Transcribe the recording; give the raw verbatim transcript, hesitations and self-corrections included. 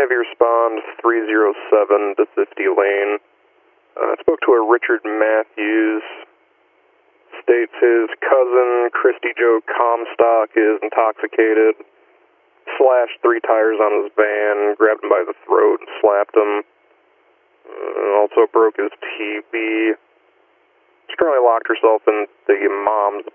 have you respond three oh seven to fifty Lane. Uh, I spoke to a Richard Matthews. States his cousin, Christy Joe Comstock, is intoxicated. Slashed three tires on his van, grabbed him by the throat, and slapped him. Uh, also broke his T V. She currently locked herself in the mom's